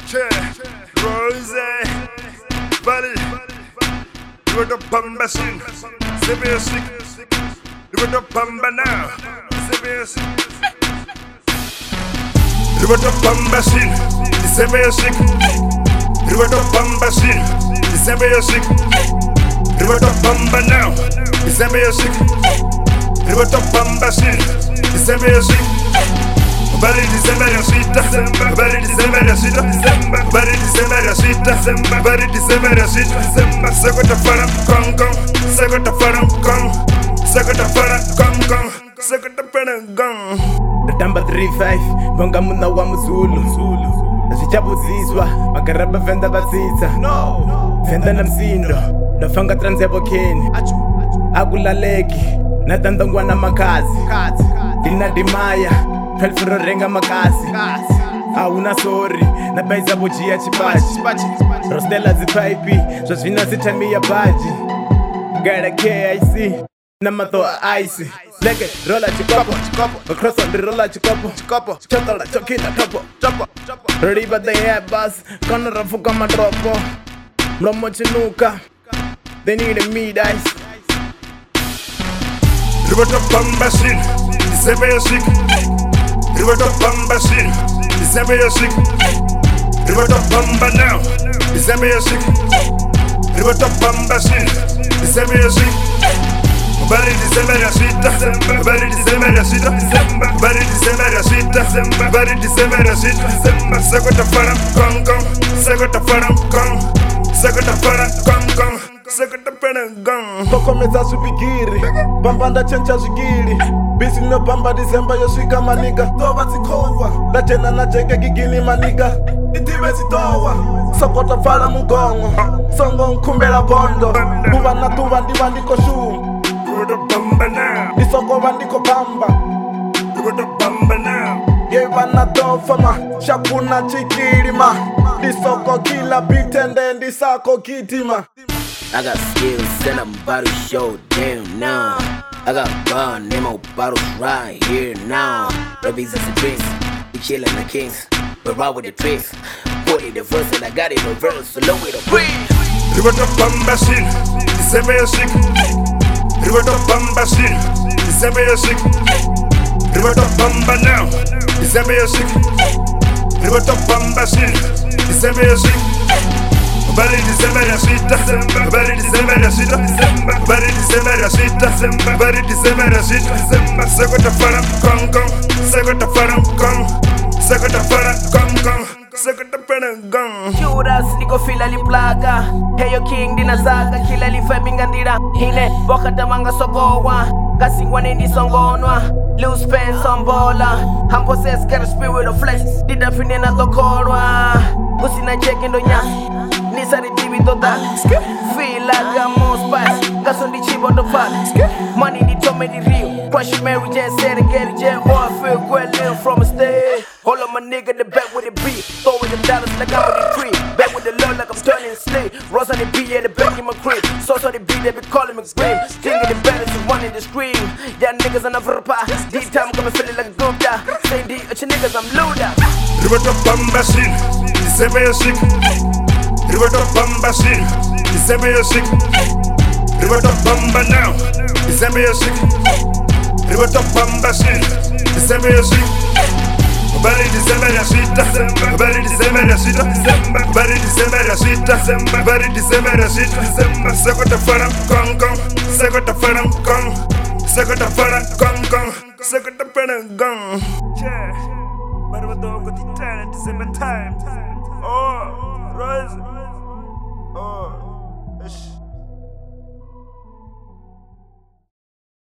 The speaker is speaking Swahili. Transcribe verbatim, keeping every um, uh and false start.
Rose, Buddy, you got the Pamba scene, severe sick. You got the Pamba now, severe sick. You got the Pamba scene, severe sick. You got the Pamba scene, severe sick. You got the Pamba now, severe sick. You got the Pamba scene, severe sick. Bari December ya sita, Bari December ya sita, Bari December ya sita, Bari December ya sita. Sako tafara kong kong, Sako tafara kong, Sako tafara kong kong, Sako tafara kong. Datamba three five, bonga muna wa mzulu. Azichabuzizwa, magaraba venda batsitsa. Venda na msindo, nafanga transebo keni. Akulaleki, natandangwa na makazi. Dina dimaya. Pelfuro renga makasi Auna sorry Na baiza bojia chipachi Rostela zipaipi Zwazvina zitami ya baji Gara K I C Na mathoa icy Lege rola chikopo Across on the rola chikopo Chotola chokina topo Riba the airbus Kona rafuka madropo Mlomo chinuka They need a meat ice Riba to Pamba scene Severe sick. River to Pamba scene, December you're sick. River to Pamba now, December you're sick. River to Pamba scene, December you're sick. Bari December ya sita, Bari December ya sita, Bari December ya sita, Bari December ya sita. Sako tafara kong kong, Sako tafara kong, Sako tafara kong kong, Sako tafara kong. Tokomeza subigiri, Bambanda chencha zigiri. Busy no Bamba December yo swika maniga. Toba zikowa, la jena na jeke gigini maniga. Itiwe zitowa, soko tafara mugongo. Songo nkumbela bondo, Kuba na tuba ndiba ndiko shumu. You got the Pamba now, Nisoko bandiko pamba. you got the Pamba now. Yeva na tofama, shakuna chikirima. Nisoko kila bitende, ndisako kitima. I got skills and I'm about to show them now. I got bar, name of bottles right here now. Rubbies and the drinks, we chillin' the kings. We ride with the tricks. forty the verse and I got it reverse, so low with the breeze. You got the Pamba scene, December you're sick. You got the Pamba scene, December you're sick. You got the Pamba now, December you're sick. You got the Pamba scene, December you're sick. Bari December ya sita, Bari December ya sita, Bari December ya sita, Bari December ya sita. Sako tafara kong kong, Sako tafara kong, Sako tafara kong kong, Sako tafara kong. Judas niko fila li plaga Heyo king dinazaga Kila li febi ngandira Hine boka tamanga sogowa Kasingwa nindi songonwa Loose pants on bola I'm possessed, got a spirit of flesh Dida fine na dokorwa Usi na cheki ndo nyasi Nisa di tibi total Feel like I'm on spice Gaso di chibo do fat Money di tome di real Crush Mary Jane said and get it Jane boy I feel great living from a stay Hold on my nigga the back with the beat Throwing them dollars like I'm with the tree Back with the low like I'm turning slave Rose on the beat yeah the back in my crib Sauce on the beat they be calling me green Stinging the baddest and running the stream Yeah niggas on the verpa Deep time coming feeling like a gupta Saying D at your niggas I'm luda You got the Pamba scene, December you're sick. You got the Pamba scene, December you're sick. You got the Pamba now, December you're sick. You got the Pamba scene, December you're sick. Bari December ya sita, Bari December ya sita, Bari December ya sita, Bari December ya sita. Sako tafara kong kong, Sako tafara kong, Sako tafara kong kong, Sako tafara kong. Yeah, but what do I got to tell at the same time? Oh, Rose.